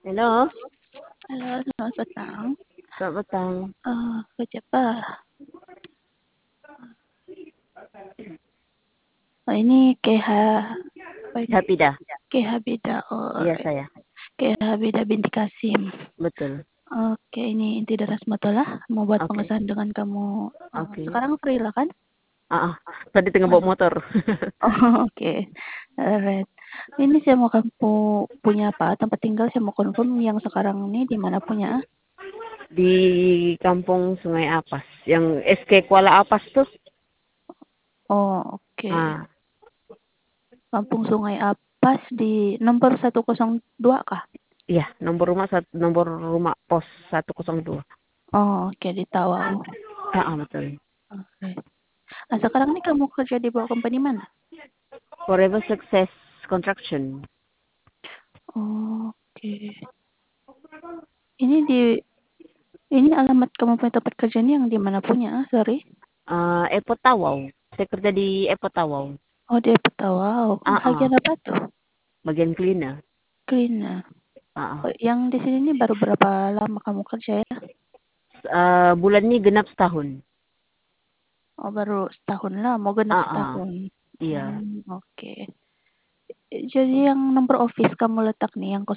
Halo, Halo, selamat petang. selamat petang. Kerja apa? Oh, ini apa ini? Hapida. Habida. Oh, Iya alright. saya, Habida binti Kasim. betul. Oke, ini inti dari Rasmatolah. Mau buat Oke, pengesahan dengan kamu. oke. Sekarang free lah kan? Tadi tengah Ah, bawa motor. Oh, oke. Alright. Ini saya mau kamu punya apa? Tempat tinggal saya mau confirm yang sekarang ini di mana punya? Di kampung Sungai Apas, yang SK Kuala Apas tuh. Oh, oke. Ah, Kampung Sungai Apas di nomor 102 kah? iya, nomor rumah pos 102. Oh, oke, di Tawau. Betul. Oke. Nah, sekarang ini kamu kerja di bawah company mana? Forever Success Construction. Oke. Ini ini alamat kamu punya tempat kerja ini yang di mana punya? Sorry. Epot Tawau. Saya kerja di Epot Tawau. Oh, di Petawau. Ah, Bagian apa tuh? bagian cleaner. Cleaner. Ah, Oh, yang di sini ini baru berapa lama kamu kerja ya? bulan ini genap setahun. Oh, baru setahun lah. Mau genap Ah, ah, setahun. iya. Oke. Jadi yang nomor office kamu letak nih yang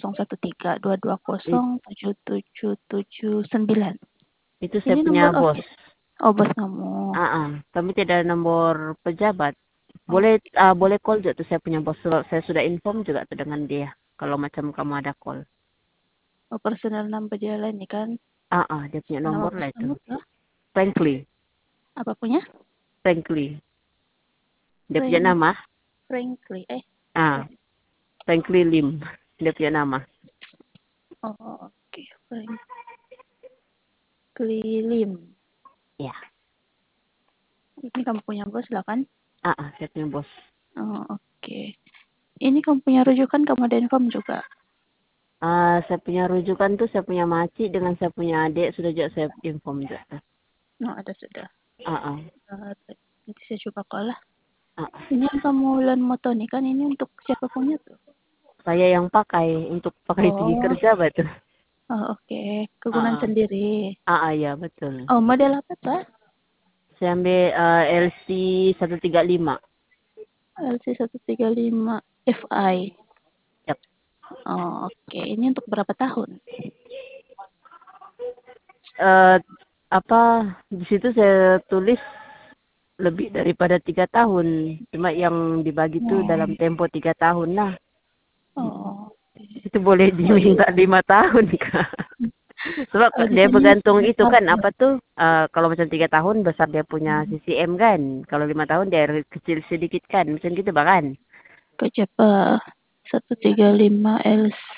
0132207779. Itu saya Ini punya nomor bos. office. Oh, bos kamu. Kami tidak ada nomor pejabat. Oh, Boleh call juga tuh saya punya bos. Saya sudah inform juga tuh dengan dia. Kalau macam kamu ada call. oh, personal number dia lain nih kan? Dia punya Nama nomor bos lah itu. kamu tuh Frankly, apa punya? Frankly. Dia punya Frank nama. Frankly. Ah, Frankly Lim. Dia punya nama. Oh, oke. Frankly Lim. Ya. Ini kamu punya bos lah kan? Saya punya bos. Oh, oke. Ini kamu punya rujukan, kamu ada inform juga. Saya punya rujukan tuh saya punya maci dengan saya punya adik sudah juga saya inform juga. Oh, ada sudah. Ah, Nanti saya coba call lah. ah. Ini yang kamu ulan moto nih kan, ini untuk siapa punya tuh? Saya yang pakai untuk pakai pergi Oh, kerja betul. oke. Kegunaan sendiri. Ya betul. Oh, model apa tuh? Saya ambil LC 135. LC135 FI. Yap. Oh, oke. Ini untuk berapa tahun? Eh, apa di situ saya tulis lebih daripada 3 tahun. Cuma yang dibagi tuh Oh, dalam tempo 3 tahun lah. oh. Itu boleh Oh, iya. diminta 5 tahun kak. Sebab Oh, di dia sini bergantung itu kan 5 tahun. apa tuh kalau macam 3 tahun besar dia punya Hmm. CCM kan. Kalau 5 tahun dia kecil sedikit kan. Macam gitu bahkan. Kecepa 135 LC.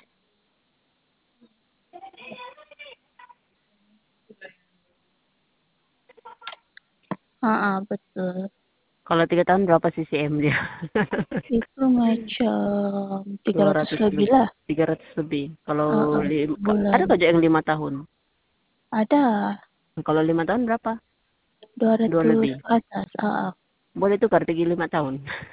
Betul. Kalau 3 tahun berapa CCM dia? Itu macam 300 200 lebih lebih. lah. 300 lebih. Kalau ada Sebulan. kerja yang 5 tahun. Ada Kalau 5 tahun berapa? Dua 200 lebih. ke atas. Boleh tukar pergi 5 tahun.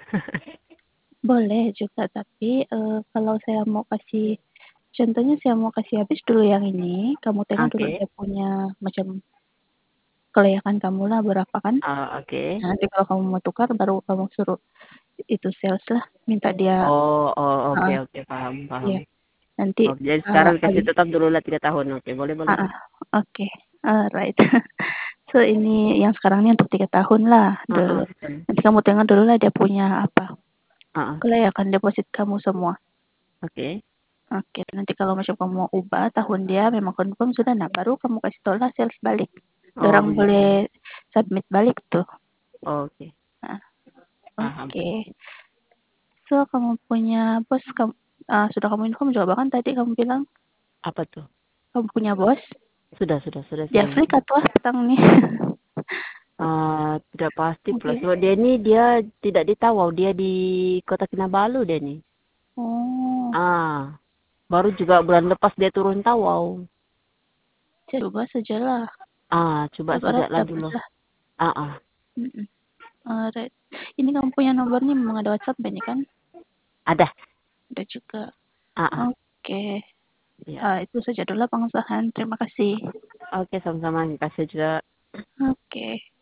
Boleh juga, tapi kalau saya mau kasih, contohnya saya mau kasih habis dulu yang ini, kamu tengok dulu Oke. dia punya macam kelayakan kamu lah berapa kan. Oke. Nah, nanti kalau kamu mau tukar, baru kamu suruh itu sales lah, minta dia. Oke, uh, oke, paham, paham. ya nanti Oh, jadi sekarang kasih habis. tetap dulu lah 3 tahun. Oke, boleh, boleh. Oke. Alright. So ini yang sekarang ini untuk 3 tahun lah dulu. Betul. Nanti kamu tengok dulu lah dia punya apa. Ah, Kelayakan deposit kamu semua. oke. Oke, nanti kalau macam kamu mau ubah tahun dia memang confirm sudah, nah baru kamu kasih tahu lah sales balik. Oh, Orang begitu. boleh submit balik tuh. Oke, Nah, paham. oke. So kamu punya bos, kamu sudah kamu inform juga bahkan tadi kamu bilang Apa tuh? kamu punya bos. Sudah Dia saya free info. atau petang nih? Tidak pasti plus. Oke. Sebab dia tidak di Tawau, dia di Kota Kinabalu dia nih. Oh, Ah, baru juga bulan lepas dia turun Tawau. saya coba saja lah. Coba Sabar saja lah dapat dulu. lah. Ah, ah, Alright. Ini kamu punya nomornya memang ada WhatsApp ini kan? ada. Ada juga. Ah, ah. Oke. Ya. Itu saja dulu Bang Zahan. Terima kasih. Oke, sama-sama. Kasih juga. Oke.